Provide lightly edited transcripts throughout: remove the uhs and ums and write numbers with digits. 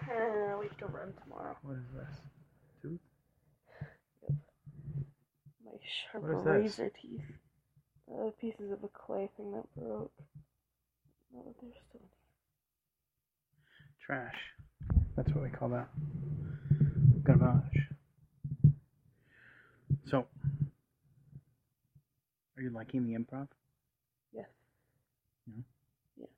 We have to run tomorrow. What is this? Tooth? Yep. My sharp What is this? razor teeth. Pieces of a clay thing that broke. No, they're still. Trash. That's what we call that. Garbage. So, are you liking the improv? Yes. No? Yeah.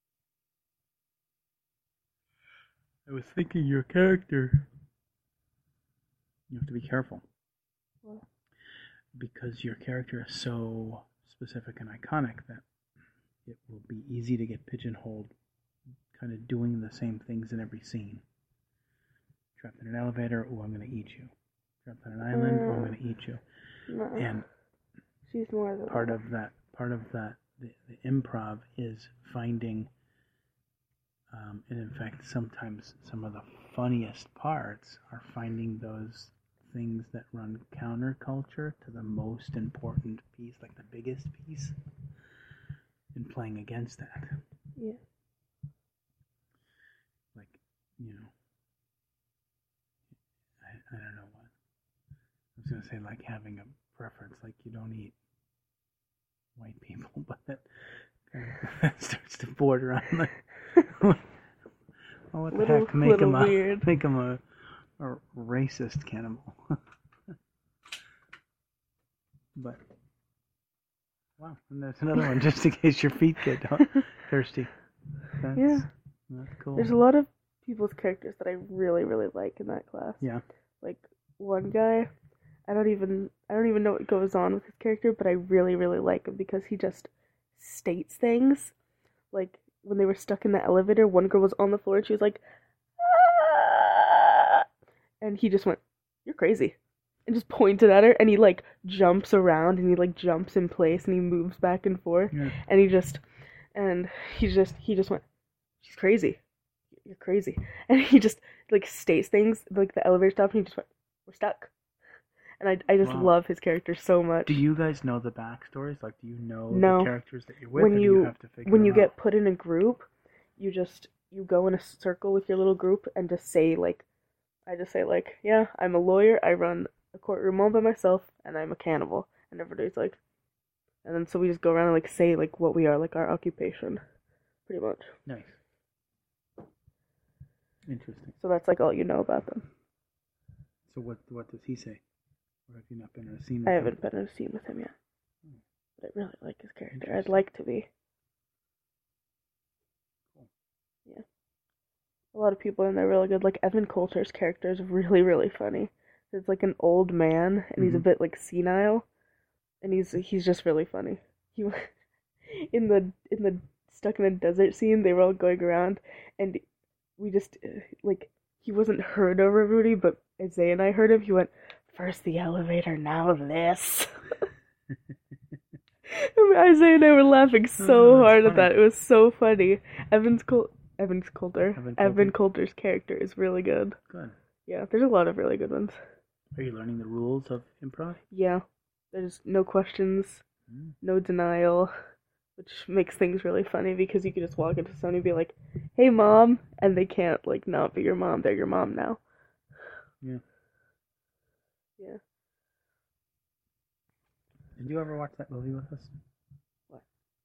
I was thinking your character. You have to be careful. What? Because your character is so specific and iconic that it will be easy to get pigeonholed, kind of doing the same things in every scene. Trapped in an elevator, oh, I'm going to eat you. Trapped on an island, oh, I'm going to eat you. No. And She's more than part of that, the improv is finding, and in fact, sometimes some of the funniest parts are finding those things that run counterculture to the most important piece, like the biggest piece, and playing against that. Yeah. Like, you know, I don't know what. I was going to say, like, having a preference, like you don't eat white people, but that starts to border on like, oh, what the heck? Make him a racist cannibal. But wow, and there's another one just in case your feet get thirsty. That's cool. There's a lot of people's characters that I really, really like in that class. Yeah. Like one guy, I don't even know what goes on with his character, but I really, really like him because he just states things. Like when they were stuck in the elevator, one girl was on the floor and she was like, "Ah!" And he just went, "You're crazy," and just pointed at her, and he like jumps around and he like jumps in place and he moves back and forth, and he just went, "She's crazy. You're crazy," and he just like states things like the elevator stopped and he just went, "We're stuck." And I just love his character so much. Do you guys know the backstories? Like, do you know No. the characters that you're with, or do you have to figure them out? When you get put in a group, you go in a circle with your little group and just say like, I just say like, yeah, I'm a lawyer, I run a courtroom all by myself, and I'm a cannibal. And everybody's like, and then so we just go around and like say like what we are, like our occupation, pretty much. Nice. Interesting. So that's like all you know about them. So what does he say? Or have you not been in a scene with him? I haven't been in a scene with him yet. But I really like his character. I'd like to be. Cool. Yeah. A lot of people in there are really good. Like Evan Coulter's character is really, really funny. It's like an old man, and he's a bit like senile, and he's just really funny. He in the stuck in a desert scene, they were all going around, and we just like he wasn't heard over everybody, but Isaiah and I heard him. He went, "First the elevator, now this." Isaiah and I were laughing so hard at that. It was so funny. Evan Coulter's character is really good. Good. Yeah, there's a lot of really good ones. Are you learning the rules of improv? Yeah. There's no questions, no denial, which makes things really funny because you can just walk into someone and be like, "Hey, Mom," and they can't like not be your mom. They're your mom now. Yeah. Yeah. Did you ever watch that movie with us? What?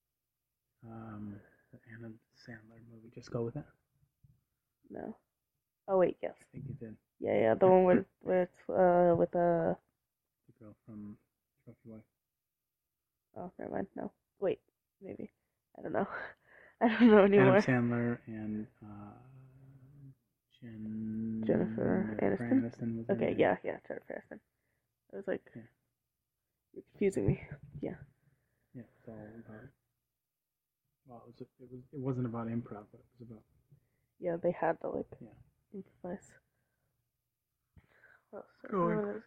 The Adam Sandler movie. Just Go With It? No. Oh wait, yes. I think you did. Yeah, the one with the girl from Trophy Wife. Oh, never mind. No. Wait, maybe. I don't know. I don't know anymore. Adam Sandler and Jennifer Aniston was okay, in yeah, Jennifer Aniston. I was like, you're confusing me. Yeah. Yeah, it's all about. Well, it wasn't about improv, but it was about. Yeah, they had to like improvise. What else?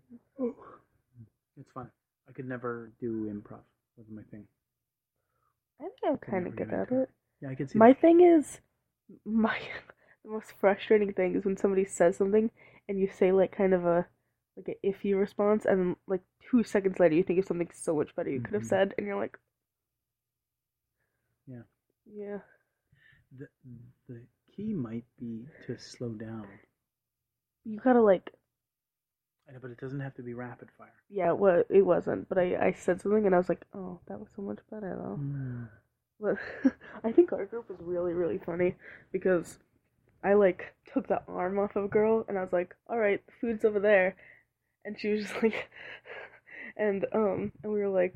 It's fun. I could never do improv. Wasn't my thing. I think I'm kind of good at it. Yeah, I can see. My thing is, the most frustrating thing is when somebody says something and you say like kind of a like an iffy response, and then like 2 seconds later you think of something so much better you could have said, and you're like, yeah. Yeah. The key might be to slow down. You gotta like, I know, but it doesn't have to be rapid fire. yeah, well, it wasn't, but I said something and I was like, oh, that was so much better though. But I think our group was really, really funny because I like took the arm off of a girl and I was like, all right, the food's over there, and she was just like, and we were like,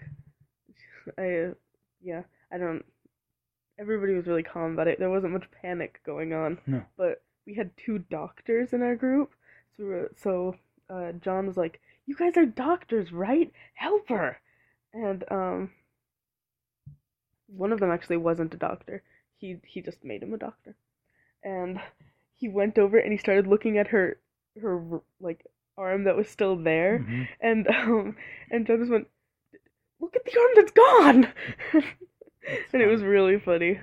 yeah, I don't. Everybody was really calm about it. There wasn't much panic going on. No. But we had two doctors in our group, so John was like, "You guys are doctors, right? Help her!" And one of them actually wasn't a doctor. He just made him a doctor, and he went over and he started looking at her like arm that was still there, Mm-hmm. and John just went, "Look at the arm that's gone!" And it was really funny.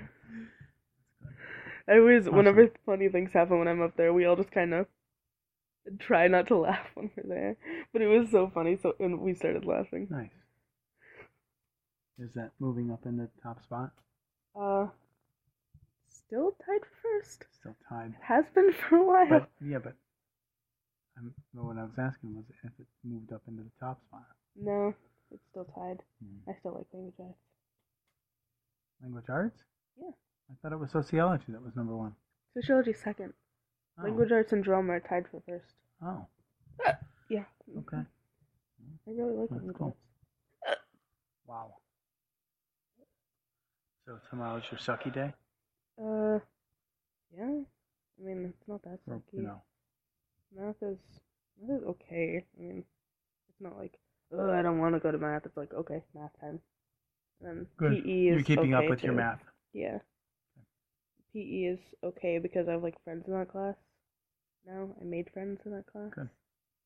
I always, Awesome. whenever funny things happen when I'm up there, we all just kind of try not to laugh when we're there. But it was so funny, and we started laughing. Nice. Is that moving up in the top spot? Still tied for first. Still tied. It has been for a while. But what I was asking was if it moved up into the top spot. No, it's still tied. I still like language arts. Language arts? Yeah. I thought it was sociology that was number one. Sociology second. Oh. Language arts and drama are tied for first. Oh. Yeah. Okay. I really like language cool. arts. Wow. So tomorrow's your sucky day? Yeah. I mean, it's not that sucky. You know. Math is okay. I mean, it's not like, oh, I don't want to go to math. It's like, okay, math time. And good. PE is You're keeping okay up with too. your math. Yeah. PE is okay because I have like friends in that class. Now I made friends in that class. Good.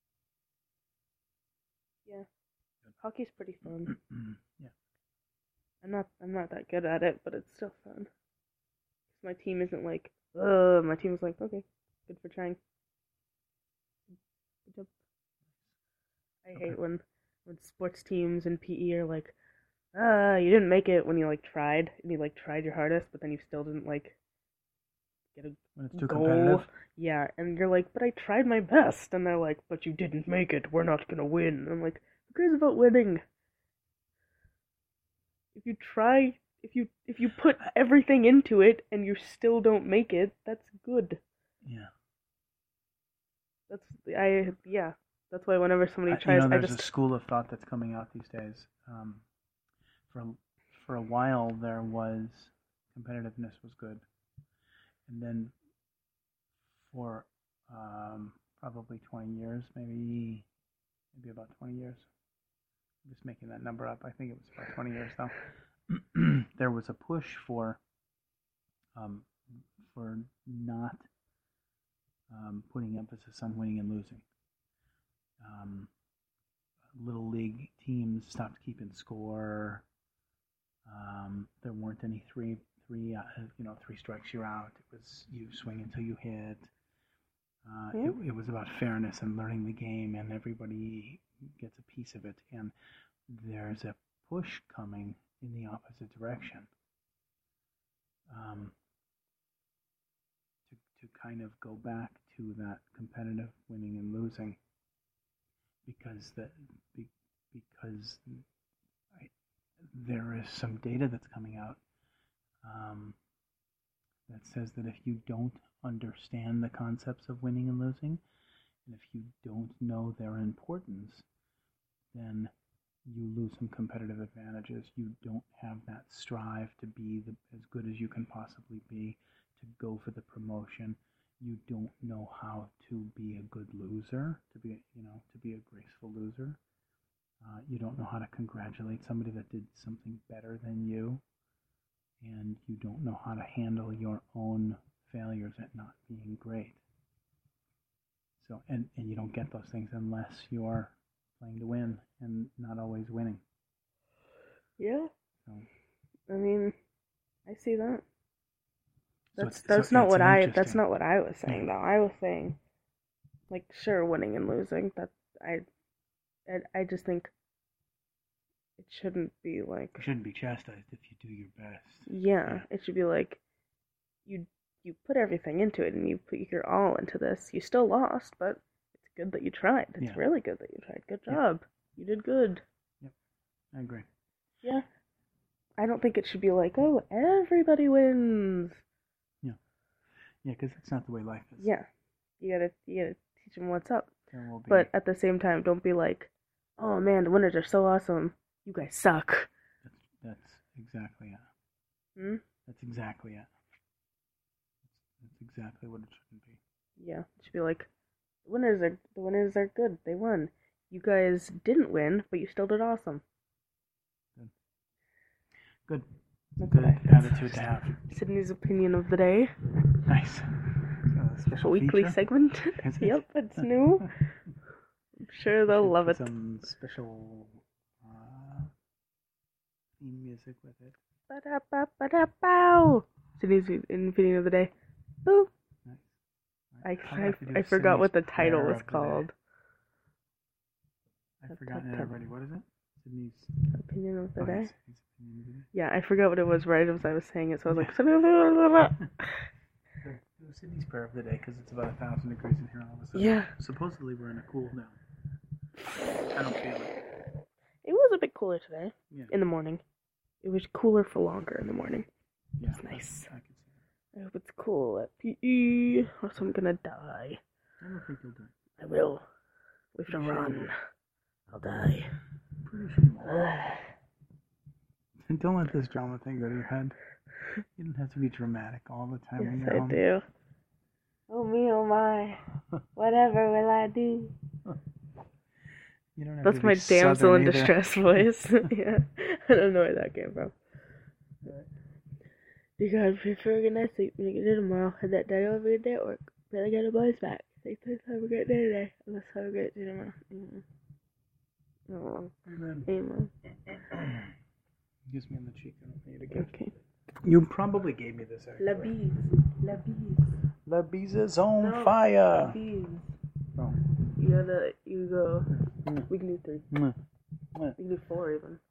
Yeah. Good. Hockey's pretty fun. Yeah. I'm not that good at it, but it's still fun. My team isn't like, ugh. My team is like, okay, good for trying. Good job. I hate when sports teams and PE are like, you didn't make it when you like tried and you like tried your hardest, but then you still didn't like get a when it's too goal. Competitive. Yeah, and you're like, but I tried my best, and they're like, but you didn't make it. We're not gonna win. And I'm like, who cares about winning? If you try, if you put everything into it and you still don't make it, that's good. Yeah. That's why whenever somebody tries, there's a school of thought that's coming out these days. For a while there was competitiveness was good, and then for probably 20 years, maybe about 20 years. I'm just making that number up. I think it was about 20 years though. There was a push for not putting emphasis on winning and losing. Little league teams stopped keeping score. There weren't any three strikes you're out. It was you swing until you hit. It was about fairness and learning the game, and everybody gets a piece of it. And there's a push coming in the opposite direction. To kind of go back to that competitive winning and losing, because there is some data that's coming out that says that if you don't understand the concepts of winning and losing, and if you don't know their importance, then you lose some competitive advantages. You don't have that strive to be as good as you can possibly be, to go for the promotion. You don't know how to be a good loser, to be a graceful loser. You don't know how to congratulate somebody that did something better than you, and you don't know how to handle your own failures at not being great. So, and you don't get those things unless you're playing to win and not always winning. Yeah. So, I mean, I see that. That's not what I was saying though. I was saying, like, sure, winning and losing. That I just think it shouldn't be like. You shouldn't be chastised if you do your best. Yeah, it should be like, you you put everything into it and you put your all into this. You still lost, but it's good that you tried. It's really good that you tried. Good job. You did good. Yep, I agree. Yeah. I don't think it should be like, oh, everybody wins. Yeah, because that's not the way life is. Yeah, you gotta teach them what's up. But at the same time, don't be like, oh man, the winners are so awesome. You guys suck. That's exactly it. That's exactly it. That's exactly what it shouldn't be. Yeah, it should be like, the winners are good. They won. You guys didn't win, but you still did awesome. Good. Good attitude to have. Sydney's opinion of the day. Nice. A weekly feature? segment. Yep, it's new. I'm sure they'll love it. Some special theme music with it. Ba-da-ba-ba-da-bow. Sydney's opinion of the day. Boo. Nice. I forgot what the title was called. I've forgotten it already. What is it? Sydney's opinion of the day. Sydney's opinion of the day. Yeah, I forgot what it was right as I was saying it, so I was like, Sydney's prayer of the day, because it's about 1,000 degrees in here all of a sudden. Yeah. Supposedly we're in a cool down. I don't feel it. It was a bit cooler today. Yeah. In the morning. It was cooler for longer in the morning. Yeah, it's nice. I can see that. I hope it's cool at PE, or else I'm gonna die. I don't think you'll die. I will. We have to run. I'll die. Pretty sure. Don't let this drama thing go to your head. You don't have to be dramatic all the time when you're home. Yes, I do. Oh me, oh my. Whatever will I do? You don't have That's to my be damsel in either. distress voice. Yeah. I don't know where that came from. You gotta prefer a good night's sleep when you get to tomorrow. Had that daddy have a good day at work. Better get a buzz back. Thanks, have a great day today. Let's have a great day tomorrow. Oh, amen. Kiss me on the cheek. I don't need a gift. Okay. You probably gave me this actually. La bise. La bise. La bise is on fire. La bise. Oh. You go. We can do 3. We can do 4 even.